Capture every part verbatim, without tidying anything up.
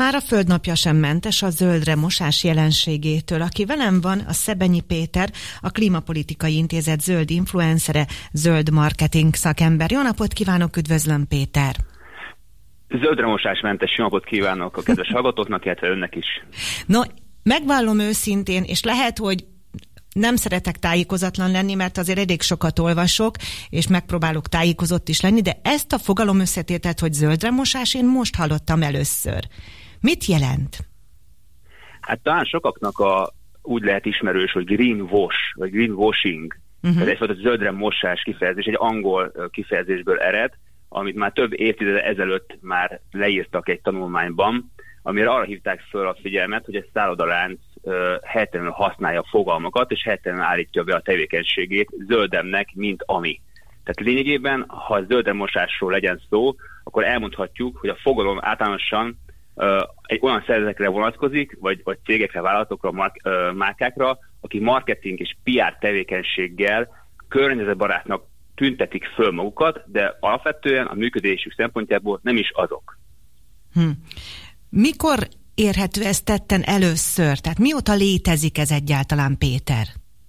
Már a földnapja sem mentes a zöldre mosás jelenségétől. Aki velem van, a Szebenyi Péter, a Klímapolitikai Intézet zöld influencere, zöld marketing szakember. Jó napot kívánok, üdvözlöm, Péter! Zöldre mosásmentes jó napot kívánok a kedves hallgatóknak, illetve önnek is. No, megvallom őszintén, és lehet, hogy nem szeretek tájékozatlan lenni, mert azért elég sokat olvasok, és megpróbálok tájékozott is lenni, de ezt a fogalom összetételt, hogy zöldre mosás, én most hallottam először. Mit jelent? Hát talán sokaknak a, úgy lehet ismerős, hogy greenwash, vagy greenwashing. Uh-huh. Ez egyfajta zöldre mosás kifejezés, egy angol kifejezésből ered, amit már több évtized ezelőtt már leírtak egy tanulmányban, amire arra hívták föl a figyelmet, hogy egy szállodalánc uh, helytelenül használja a fogalmakat, és helytelenül állítja be a tevékenységét zöldemnek, mint ami. Tehát lényegében, ha zöldre mosásról legyen szó, akkor elmondhatjuk, hogy a fogalom általánosan uh, egy olyan szervezetekre vonatkozik, vagy, vagy cégekre, vállalatokra, mark, uh, márkákra, akik marketing és pé er tevékenységgel környezetbarátnak tüntetik föl magukat, de alapvetően a működésük szempontjából nem is azok. Hm. Mikor érhető ez tetten először? Tehát mióta létezik ez egyáltalán, Péter?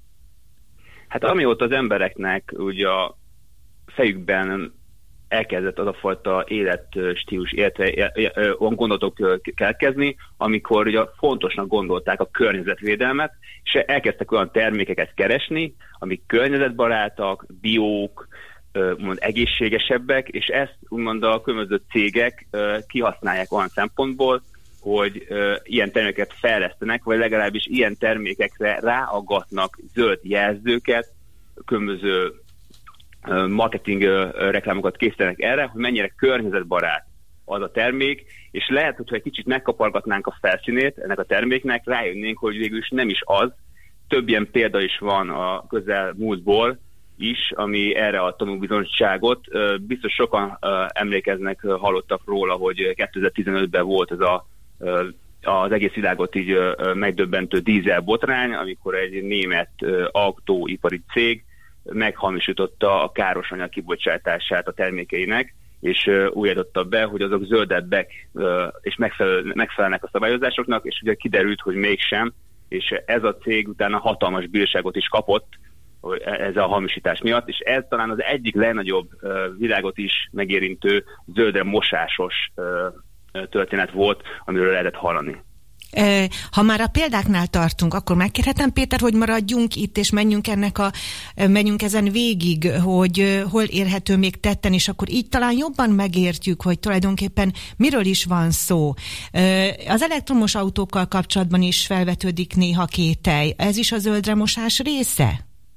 Hát amióta az embereknek ugye a fejükben elkezdett az a fajta életstílus, illetve olyan gondolatok keletkezni, amikor ugye fontosnak gondolták a környezetvédelmet, és elkezdtek olyan termékeket keresni, amik környezetbarátak, biók, úgymond egészségesebbek, és ezt úgymond a különböző cégek kihasználják olyan szempontból, hogy ilyen termékeket fejlesztenek, vagy legalábbis ilyen termékekre ráaggatnak zöld jelzőket, különböző marketing reklámokat készítenek erre, hogy mennyire környezetbarát az a termék, és lehet, hogyha egy kicsit megkapargatnánk a felszínét ennek a terméknek, rájönnénk, hogy végül is nem is az. Több ilyen példa is van a közelmúltból is, ami erre a tanúbizonyságot. Biztos sokan emlékeznek, hallottak róla, hogy kétezer-tizenötben volt ez a, az egész világot így megdöbbentő dízel botrány, amikor egy német autóipari cég meghamisította a káros anyag kibocsátását a termékeinek, és úgy adotta be, hogy azok zöldebbek, és megfelel, megfelelnek a szabályozásoknak, és ugye kiderült, hogy mégsem, és ez a cég utána hatalmas bírságot is kapott ez a hamisítás miatt, és ez talán az egyik legnagyobb világot is megérintő zöldre mosásos történet volt, amiről lehetett hallani. Ha már a példáknál tartunk, akkor megkérhetem, Péter, hogy maradjunk itt, és menjünk ennek a, menjünk ezen végig, hogy hol érhető még tetten, és akkor így talán jobban megértjük, hogy tulajdonképpen miről is van szó. Az elektromos autókkal kapcsolatban is felvetődik néha kételj. Ez is a zöldre mosás része?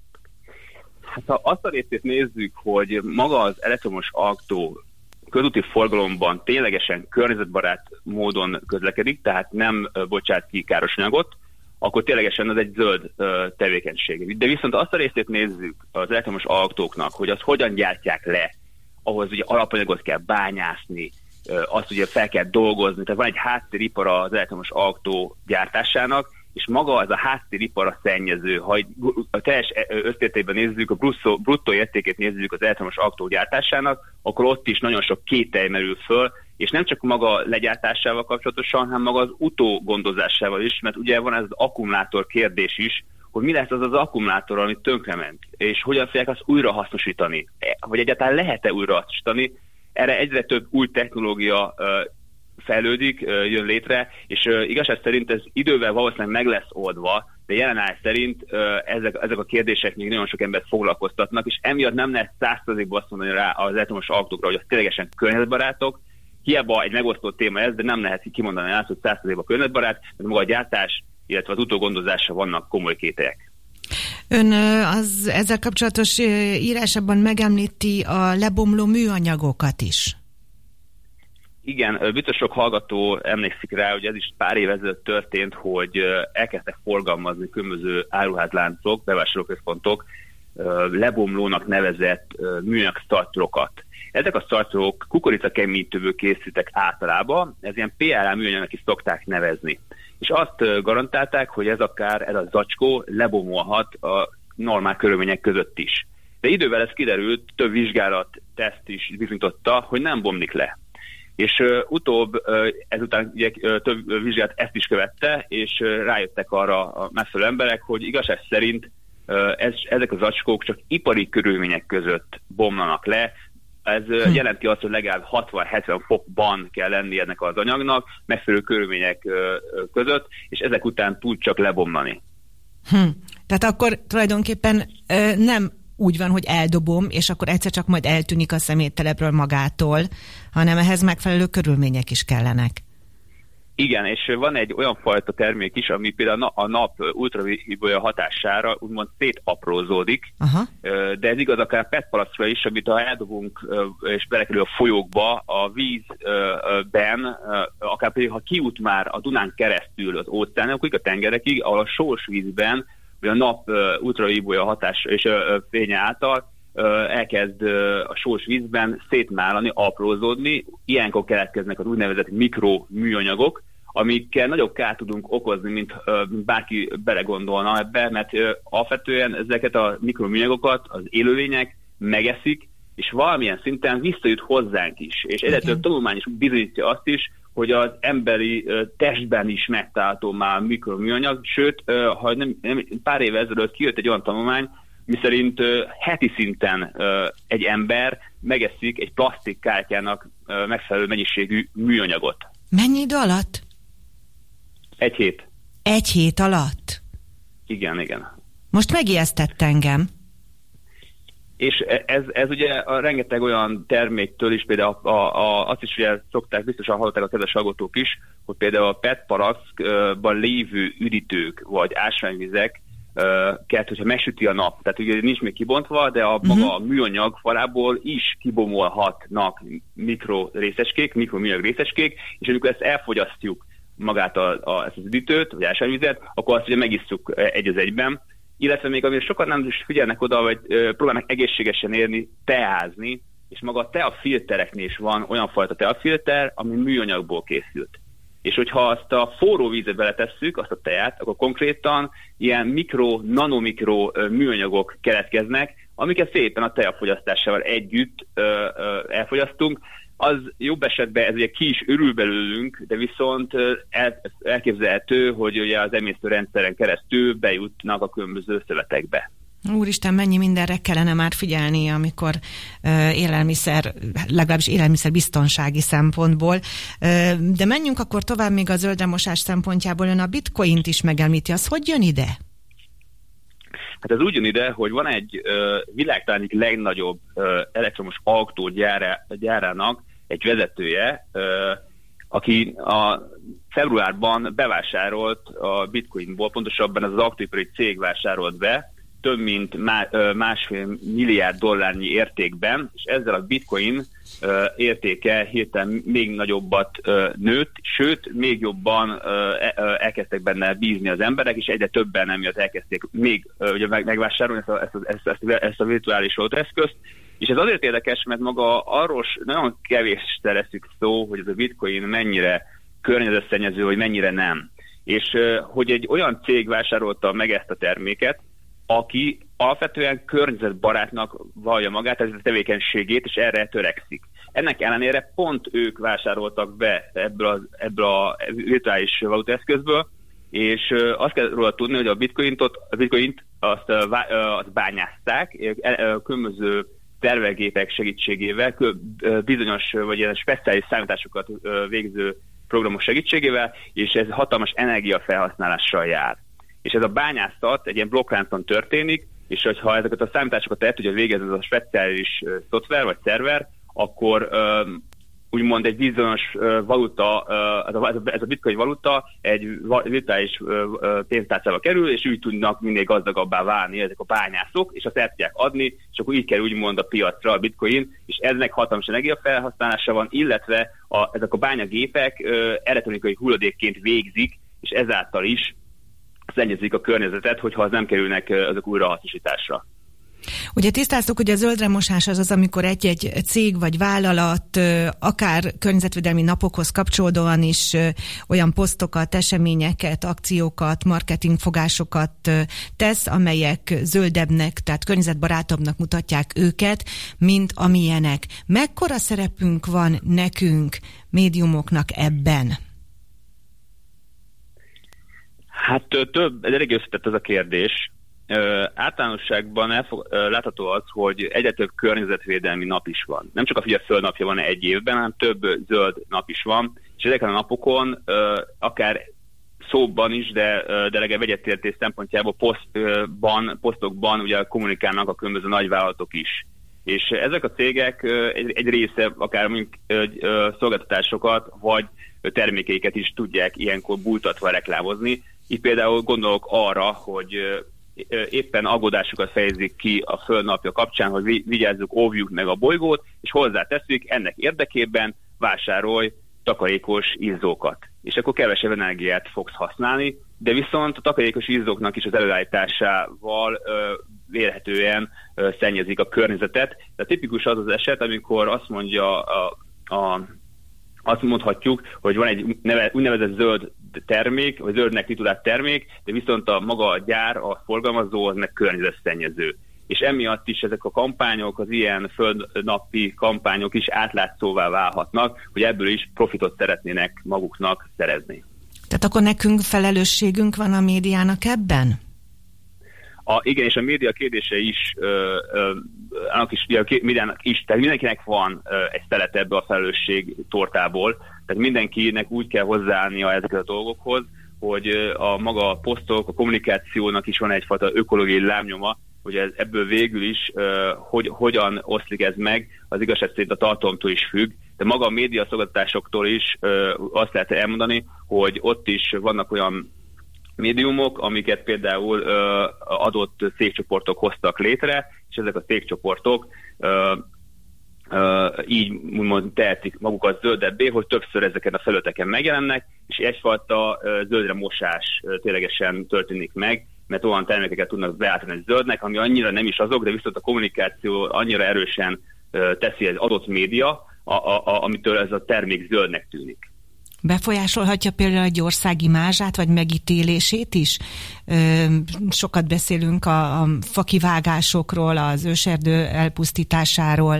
Hát ha azt a részét nézzük, hogy maga az elektromos autó közúti forgalomban ténylegesen környezetbarát módon közlekedik, tehát nem bocsát ki káros anyagot, akkor ténylegesen az egy zöld tevékenység. De viszont azt a részét nézzük az elektromos autóknak, hogy azt hogyan gyártják le, ahhoz ugye alapanyagot kell bányászni, azt ugye fel kell dolgozni, tehát van egy háttéripar az elektromos autó gyártásának, és maga az a háttéripar a szennyező. Ha a teljes összértékben nézzük, a bruttó, bruttó értékét nézzük az elektromos autó gyártásának, akkor ott is nagyon sok kételj merül föl, és nem csak maga legyártásával kapcsolatosan, hanem maga az utógondozásával is, mert ugye van ez az akkumulátor kérdés is, hogy mi lesz az az akkumulátor, ami tönkrement, és hogyan fogják azt újra hasznosítani, vagy egyáltalán lehet-e újra hasznosítani. Erre egyre több új technológia fejlődik, jön létre, és igazság szerint ez idővel valószínűleg meg lesz oldva, de jelenállás szerint ezek, ezek a kérdések még nagyon sok embert foglalkoztatnak, és emiatt nem lehet száz százalékban azt mondani rá az elektromos autókra, hogy az ténylegesen környezetbarátok. Hiába egy megosztó téma ez, de nem lehet kimondani azt, hogy száz százalékban környezetbarát, mert maga a gyártás, illetve az utógondozása vannak komoly kételyek. Ön az ezzel kapcsolatos írásában megemlíti a lebomló műanyagokat is. Igen, biztos sok hallgató emlékszik rá, hogy ez is pár év ezelőtt történt, hogy elkezdtek forgalmazni különböző áruházláncok, bevásárlóközpontok lebomlónak nevezett műanyag startorokat. Ezek a startorok kukoricakeményítőből készültek általában, ez ilyen pé el á műanyagnak is szokták nevezni. És azt garantálták, hogy ez akár ez a zacskó lebomolhat a normál körülmények között is. De idővel ez kiderült, több vizsgálat, teszt is bizonyította, hogy nem bomlik le. És uh, utóbb uh, ezután ugye, uh, több vizsgát ezt is követte, és uh, rájöttek arra a megfelelő emberek, hogy igazság szerint uh, ez, ezek az zacskók csak ipari körülmények között bomlanak le. Ez uh, hm. jelenti azt, hogy legalább hatvan-hetven fokban kell lenni ennek az anyagnak, megfelelő körülmények uh, között, és ezek után tud csak lebomlani. Hm. Tehát akkor tulajdonképpen ö, nem úgy van, hogy eldobom, és akkor egyszer csak majd eltűnik a szeméttelepről magától, hanem ehhez megfelelő körülmények is kellenek. Igen, és van egy olyan fajta termék is, ami például a nap ultraviolet hatására úgymond szétaprózódik, aha. De ez igaz akár pé e té palackra is, amit ha eldobunk és belekerül a folyókba, a vízben, akár pedig ha kijut már a Dunán keresztül az óceánokig, a tengerekig, ahol a sós vízben, vagy a nap ultraviolet hatás és fénye által elkezd a sós vízben szétmálani, aprózódni. Ilyenkor keletkeznek az úgynevezett mikroműanyagok, amikkel nagyobb kárt tudunk okozni, mint bárki belegondolna ebbe, mert alapvetően ezeket a mikroműanyagokat az élőlények megeszik, és valamilyen szinten visszajut hozzánk is. És egyre több tanulmány is bizonyítja azt is, hogy az emberi testben is megtalálható már mikroműanyag, sőt, ha nem, nem, pár éve ezelőtt kijött egy olyan tanulmány, miszerint uh, heti szinten uh, egy ember megeszik egy plastikkártyának uh, megfelelő mennyiségű műanyagot. Mennyi idő alatt? Egy hét. Egy hét alatt? Igen, igen. Most megijesztett engem. És ez, ez ugye a rengeteg olyan terméktől is, például a, a, a, azt is ugye szokták, biztosan hallották a kedves hallgatók is, hogy például a pé e té palackban lévő üdítők vagy ásványvizek, kert, hogyha megsüti a nap, tehát ugye nincs még kibontva, de a uh-huh. maga a műanyag falából is kibomolhatnak mikrorészecskék, mikroműanyag részecskék, és amikor ezt elfogyasztjuk magát a, a, ezt az üdítőt, vagy ásványvizet, akkor azt ugye megisszuk egy az egyben, illetve még amire sokan nem is figyelnek oda, vagy ö, próbálnak egészségesen érni, teázni, és maga a teafiltereknél is van olyan fajta teafilter, ami műanyagból készült. És hogyha azt a forró vízbe beletesszük, azt a teát, akkor konkrétan ilyen mikro, nanomikro műanyagok keletkeznek, amiket szépen a teafogyasztásával együtt ö, ö, elfogyasztunk. Az jobb esetben ez ugye ki is örül belőlünk, de viszont el, elképzelhető, hogy ugye az emésztőrendszeren keresztül bejutnak a különböző szövetekbe. Úristen, mennyi mindenre kellene már figyelni, amikor uh, élelmiszer, legalábbis élelmiszer biztonsági szempontból. Uh, de menjünk akkor tovább még a zöldremosás szempontjából. Ön a bitcoint is megemlíti. Az hogy jön ide? Hát ez úgy jön ide, hogy van egy uh, világtán legnagyobb uh, elektromos autó gyára, gyárának egy vezetője, uh, aki a februárban bevásárolt a bitcoinból, pontosabban ez az autóipari cég vásárolt be, több mint másfél milliárd dollárnyi értékben, és ezzel a bitcoin uh, értéke hirtelen még nagyobbat uh, nőtt, sőt, még jobban uh, elkezdtek benne bízni az emberek, és egyre többen emiatt elkezdték még uh, ugye megvásárolni ezt a, ezt, a, ezt, a, ezt a virtuális eszközt. És ez azért érdekes, mert maga arról nagyon kevés teresszük szó, hogy ez a bitcoin mennyire környezetszennyező, hogy mennyire nem. És uh, hogy egy olyan cég vásárolta meg ezt a terméket, aki alapvetően környezetbarátnak vallja magát, ez a tevékenységét, és erre törekszik. Ennek ellenére pont ők vásároltak be ebből a, ebből a virtuális valutaeszközből, és azt kell róla tudni, hogy a bitcoint, a bitcoint azt, azt bányázták, különböző tervelgépek segítségével, bizonyos vagy ilyen speciális számításokat végző programok segítségével, és ez hatalmas energiafelhasználással jár. És ez a bányászat egy ilyen blokkláncon történik, és hogyha ezeket a számításokat el tudja végezni ez a speciális uh, szoftver vagy szerver, akkor um, úgymond egy bizonyos uh, valuta, uh, ez, a, ez a bitcoin valuta egy virtuális uh, uh, pénztárcába kerül, és úgy tudnak minél gazdagabbá válni ezek a bányászok, és azt el tudják adni, és akkor így kerül úgymond a piacra a bitcoin, és eznek hatalmas energiafelhasználása van, illetve a, ezek a bányagépek uh, elektronikai hulladékként végzik, és ezáltal is szennyezik a környezetet, hogyha az nem kerülnek azok újrahasznosításra. Ugye tisztáztuk, hogy a zöldremosás az az, amikor egy-egy cég vagy vállalat akár környezetvédelmi napokhoz kapcsolódóan is olyan posztokat, eseményeket, akciókat, marketingfogásokat tesz, amelyek zöldebbnek, tehát környezetbarátabbnak mutatják őket, mint amilyenek. Mekkora szerepünk van nekünk, médiumoknak ebben? Hát több, ez elég összetett ez a kérdés. Ö, általánosságban elfog, ö, látható az, hogy egyre több környezetvédelmi nap is van. Nem csak a Figyelj Föld napja van egy évben, hanem több zöld nap is van, és ezeken a napokon ö, akár szóban is, de, de legalább egyetértés szempontjából posztban, posztokban ugye kommunikálnak a különböző nagyvállalatok is. És ezek a cégek egy, egy része akár mondjuk szolgáltatásokat vagy termékeiket is tudják ilyenkor bújtatva reklámozni. Itt például gondolok arra, hogy éppen aggódásukat fejezik ki a Föld napja kapcsán, hogy vigyázzuk, óvjuk meg a bolygót, és hozzáteszik, ennek érdekében vásárolj takarékos izzókat. És akkor kevesebb energiát fogsz használni, de viszont a takarékos izzóknak is az előállításával ö, vélhetően ö, szennyezik a környezetet. De tipikus az az eset, amikor azt mondja a, a azt mondhatjuk, hogy van egy neve, úgynevezett zöld termék, vagy zöldnek titulált termék, de viszont a maga a gyár, a forgalmazó az meg környezetszennyező. És emiatt is ezek a kampányok, az ilyen földnapi kampányok is átlátszóvá válhatnak, hogy ebből is profitot szeretnének maguknak szerezni. Tehát akkor nekünk felelősségünk van a médiának ebben? A, igen, és a média kérdése is, ö, ö, annak is, a médiának is, tehát mindenkinek van ö, egy szelet ebbe a felelősség tortából, tehát mindenkinek úgy kell hozzáállnia ezeket a dolgokhoz, hogy ö, a maga a posztok, a kommunikációnak is van egyfajta ökológiai lábnyoma, hogy ez, ebből végül is ö, hogy, hogyan oszlik ez meg, az igazság szerint a tartalomtól is függ, de maga a média szolgáltatásoktól is ö, azt lehet elmondani, hogy ott is vannak olyan médiumok, amiket például ö, adott cégcsoportok hoztak létre, és ezek a cégcsoportok ö, ö, így úgymond tehetik magukat zöldebbé, hogy többször ezeken a felületeken megjelennek, és egyfajta ö, zöldre mosás ö, ténylegesen történik meg, mert olyan termékeket tudnak beállítani zöldnek, ami annyira nem is azok, de viszont a kommunikáció annyira erősen ö, teszi az adott média, a, a, a, amitől ez a termék zöldnek tűnik. Befolyásolhatja például egy ország imázsát, vagy megítélését is? Sokat beszélünk a, a fakivágásokról, az őserdő elpusztításáról.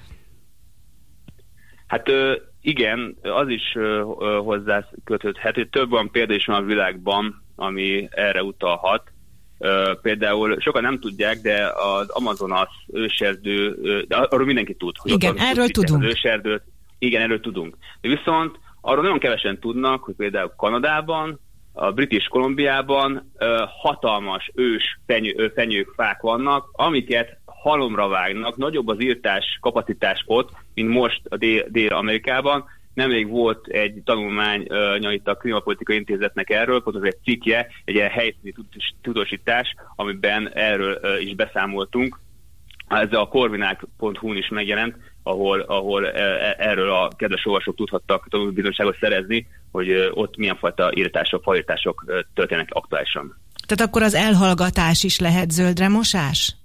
Hát igen, az is hozzá kötődhet, hogy több olyan példa is van a világban, ami erre utalhat. Például sokan nem tudják, de az Amazonas őserdő, de arról mindenki tud. Hogy igen, erről tudunk. Az őserdőt, igen, erről tudunk. De viszont arról nagyon kevesen tudnak, hogy például Kanadában, a British Kolumbiában hatalmas ős fenyő, fenyők, fák vannak, amiket halomra vágnak, nagyobb az írtás kapacitás ott, mint most a Dél- Dél-Amerikában. Nemrég volt egy tanulmánya itt a Klímapolitikai Intézetnek erről, pont az egy cikkje, egy ilyen helyszíni tudósítás, amiben erről is beszámoltunk. Ez a korvinák pont hu-n is megjelent, ahol, ahol erről a kedves olvasók tudhattak tanulbizonyságot szerezni, hogy ott milyen fajta írtások, fajítások történnek aktuálisan. Tehát akkor az elhallgatás is lehet zöldremosás?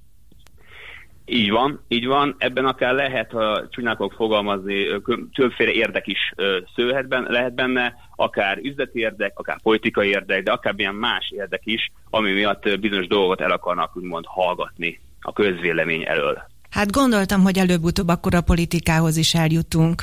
Így van, így van. Ebben akár lehet, ha csúnyán fogok fogalmazni, többféle érdek is szőhet benne, lehet benne, akár üzleti érdek, akár politikai érdek, de akár ilyen más érdek is, ami miatt bizonyos dolgot el akarnak úgymond hallgatni a közvélemény elől. Hát gondoltam, hogy előbb-utóbb akkor a politikához is eljutunk.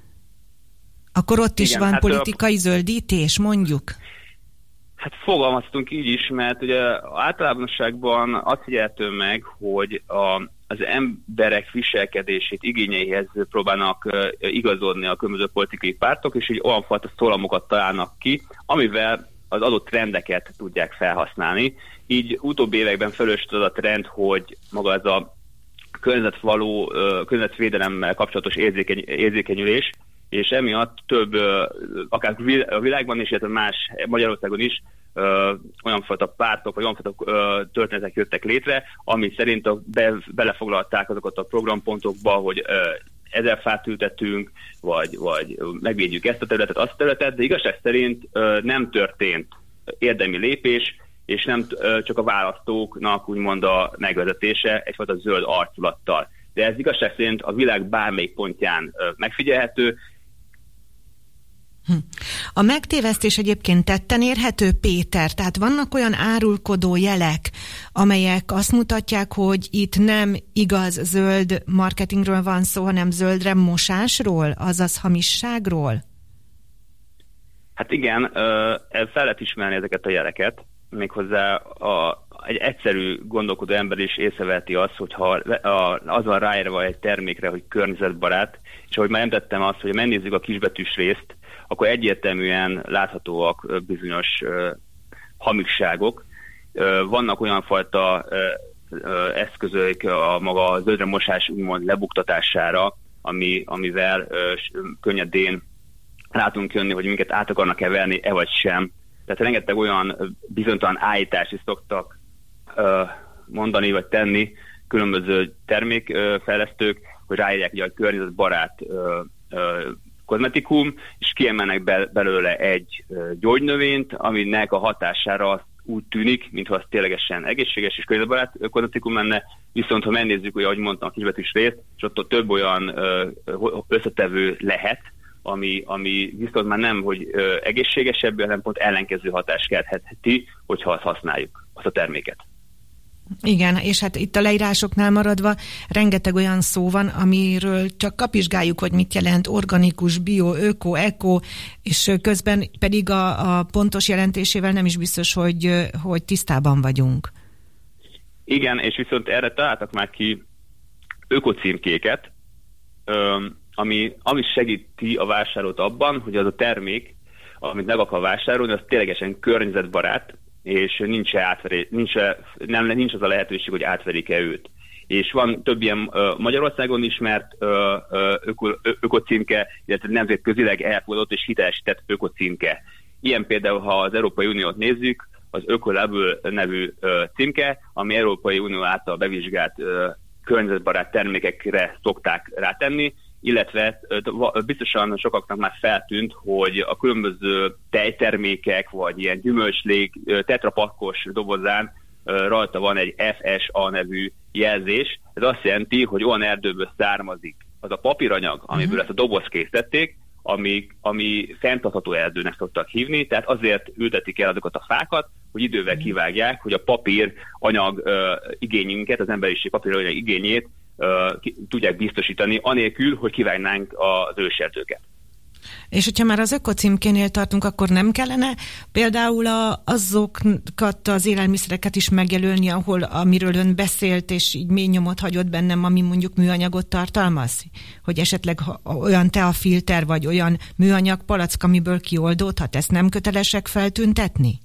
Akkor ott is igen, van hát politikai a... zöldítés, mondjuk? Hát fogalmaztunk így is, mert ugye általánosságban azt figyelhető meg, hogy a, az emberek viselkedését, igényeihez próbálnak uh, igazodni a különböző politikai pártok, és így olyan fajta szólamokat találnak ki, amivel az adott trendeket tudják felhasználni. Így utóbbi években felősült az a trend, hogy maga ez a környezetvaló, uh, környezetvédelemmel kapcsolatos érzékeny, érzékenyülés, és emiatt több, akár a világban is, illetve más Magyarországon is ö, olyan fajta pártok, vagy olyan fajta ö, történetek jöttek létre, ami szerint a, be, belefoglalták azokat a programpontokba, hogy ö, ezer fát ültetünk, vagy, vagy megvédjük ezt a területet, azt a területet, de igazság szerint ö, nem történt érdemi lépés, és nem csak a választóknak úgymond a megvezetése egyfajta zöld arculattal. De ez igazság szerint a világ bármelyik pontján megfigyelhető. A megtévesztés egyébként tetten érhető, Péter? Tehát vannak olyan árulkodó jelek, amelyek azt mutatják, hogy itt nem igaz zöld marketingről van szó, hanem zöldre mosásról, azaz hamisságról? Hát igen, fel lehet ismerni ezeket a jeleket, méghozzá a, egy egyszerű gondolkodó ember is észreveheti azt, hogyha az van ráírva egy termékre, hogy környezetbarát, és ahogy már említettem azt, hogy megnézzük a kisbetűs részt, akkor egyértelműen láthatóak bizonyos uh, hamisságok. Uh, vannak olyan fajta uh, uh, eszközök a maga zöldre mosás úgymond lebuktatására, ami, amivel uh, könnyedén látunk jönni, hogy minket át akarnak-e verni, e vagy sem. Tehát rengeteg olyan bizonytalan állítást is szoktak uh, mondani vagy tenni különböző termékfejlesztők, hogy ráírják, hogy a környezetbarát uh, uh, kozmetikum, és kiemelnek be, belőle egy uh, gyógynövényt, aminek a hatására úgy tűnik, mintha az ténylegesen egészséges és környezetbarát kozmetikum lenne, viszont ha megnézzük, hogy ahogy mondtam a kisbetűs részt, és ott több olyan uh, összetevő lehet, ami, ami viszont már nem, hogy uh, egészségesebb, hanem pont ellenkező hatást keltheti, hogyha azt használjuk, azt a terméket. Igen, és hát itt a leírásoknál maradva rengeteg olyan szó van, amiről csak kapizsgáljuk, hogy mit jelent organikus, bio, öko, eko, és közben pedig a, a pontos jelentésével nem is biztos, hogy, hogy tisztában vagyunk. Igen, és viszont erre találtak már ki ökocímkéket, ami, ami segíti a vásárlót abban, hogy az a termék, amit meg akar vásárolni, az ténylegesen környezetbarát, és nincs, átveré, nincs, nem, nincs az a lehetőség, hogy átverik-e őt. És van több ilyen uh, Magyarországon ismert uh, uh, öko, ökocímke, illetve nemzetközileg elfogadott és hitelesített ökocímke. Ilyen például, ha az Európai Uniót nézzük, az Ökolabel nevű uh, címke, ami Európai Unió által bevizsgált uh, környezetbarát termékekre szokták rátenni, illetve biztosan sokaknak már feltűnt, hogy a különböző tejtermékek, vagy ilyen gyümölcslég tetrapakkos dobozán rajta van egy ef es a nevű jelzés. Ez azt jelenti, hogy olyan erdőből származik az a papíranyag, amiből uh-huh. ezt a dobozt készítették, ami, ami fenntartható erdőnek szoktak hívni, tehát azért ültetik el azokat a fákat, hogy idővel uh-huh. kivágják, hogy a papíranyag uh, igényünket, az emberiség papíranyag igényét Uh, ki, tudják biztosítani, anélkül, hogy kivágnánk az őserdőket. És hogyha már az ökocímkénél tartunk, akkor nem kellene például a, azokat az élelmiszereket is megjelölni, ahol, amiről ön beszélt, és így mély nyomot hagyott bennem, ami mondjuk műanyagot tartalmaz? Hogy esetleg olyan teafilter, vagy olyan műanyag palack, amiből kioldódhat, ezt nem kötelesek feltüntetni?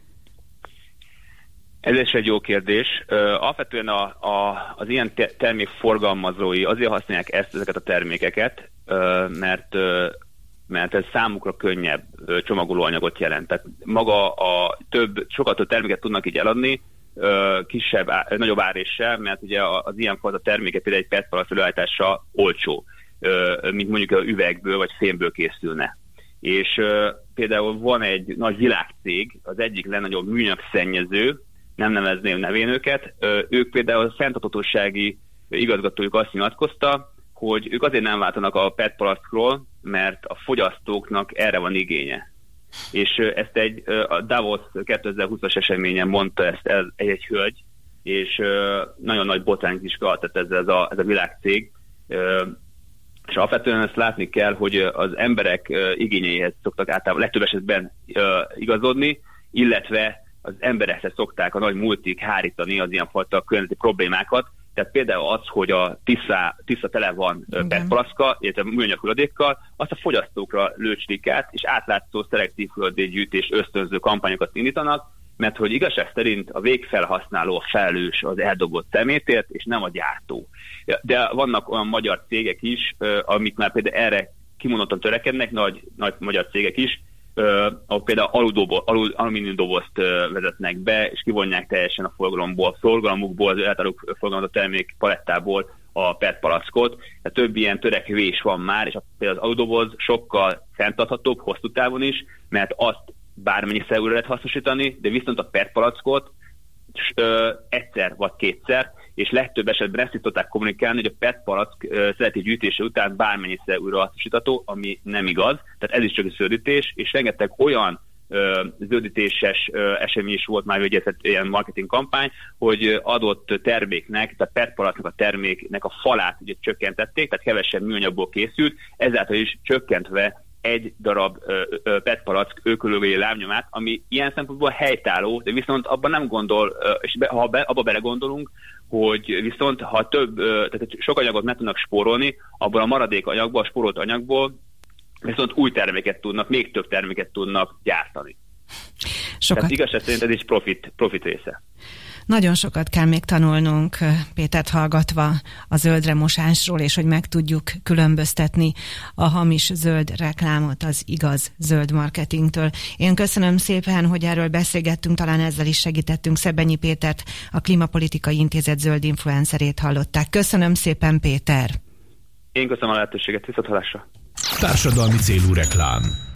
Ez is egy jó kérdés. Uh, alapvetően a, a, az ilyen te- termék forgalmazói azért használják ezt, ezeket a termékeket, uh, mert, uh, mert ez számukra könnyebb uh, csomagolóanyagot jelent. Tehát maga a több, sokkal több terméket tudnak így eladni, uh, kisebb, á, nagyobb áréssel, mert ugye az ilyenfajta terméket például egy petpalack előállítása olcsó, uh, mint mondjuk a üvegből vagy fémből készülne. És uh, például van egy nagy világcég, az egyik legnagyobb műanyagszennyező, nem nevezném nevén őket, ők például a fenntarthatósági igazgatójuk azt nyilatkozta, hogy ők azért nem váltanak a petpalackról, mert a fogyasztóknak erre van igénye. És ezt egy a Davos kétezer-húszas eseményen mondta ezt egy, egy hölgy, és nagyon nagy botrányt is kaltett ez, ez, a, ez a világcég. És alapvetően ezt látni kell, hogy az emberek igényeihez szoktak általában legtöbb esetben igazodni, illetve az emberekhez szokták a nagy multik hárítani az ilyenfajta környezeti problémákat. Tehát például az, hogy a Tisza, Tisza tele van petpalaszka, illetve műanyag hulladékkal, azt a fogyasztókra lőcslik át, és átlátszó szelektív hulladékgyűjtés ösztönző kampányokat indítanak, mert hogy igazság szerint a végfelhasználó a felelős az eldobott szemétért, és nem a gyártó. De vannak olyan magyar cégek is, amik már például erre kimondottan törekednek, nagy, nagy magyar cégek is, Uh, ahol például aludobo, alud, alumínium dobozt uh, vezetnek be, és kivonják teljesen a forgalomból, a forgalmukból, az általuk forgalmazott termék palettából a petpalackot. Tehát több ilyen törekvés van már, és a, például az aludoboz sokkal fenntarthatóbb, hosszú távon is, mert azt bármennyiszer újra lehet hasznosítani, de viszont a pé e té palackot ö, egyszer vagy kétszer, és legtöbb esetben ezt tudták kommunikálni, hogy a pé e té palack szelektív gyűjtése után bármennyiszer újra hasznosítható, ami nem igaz, tehát ez is csak egy zöldítés, és rengeteg olyan ö, zöldítéses ö, esemény is volt már, hogy ilyen marketing kampány, hogy adott terméknek, tehát pé e té palacknak a terméknek a falát ugye csökkentették, tehát kevesebb műanyagból készült, ezáltal is csökkentve egy darab pé e té palack ökológiai lábnyomát, ami ilyen szempontból helytálló, de viszont abban nem gondol, és be, ha be, abba belegondolunk, hogy viszont ha több, tehát sok anyagot meg tudnak spórolni, abból a maradék anyagból, a spórolt anyagból viszont új terméket tudnak, még több terméket tudnak gyártani. Sokat. Tehát igazság szerint ez is profit, profit része. Nagyon sokat kell még tanulnunk Pétert hallgatva a zöldre mosásról, és hogy meg tudjuk különböztetni a hamis zöld reklámot az igaz zöld marketingtől. Én köszönöm szépen, hogy erről beszélgettünk, talán ezzel is segítettünk. Szebbenyi Pétert, a Klímapolitikai Intézet zöld influencerét hallották. Köszönöm szépen, Péter! Én köszönöm a lehetőséget, viszonthallásra! Társadalmi célú reklám.